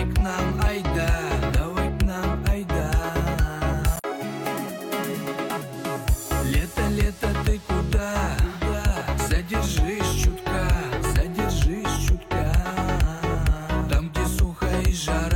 давай к нам, айда, давай к нам, айда. Лето, лето, ты куда? Задержись чутка, задержись чутка. Там, где сухо и жара.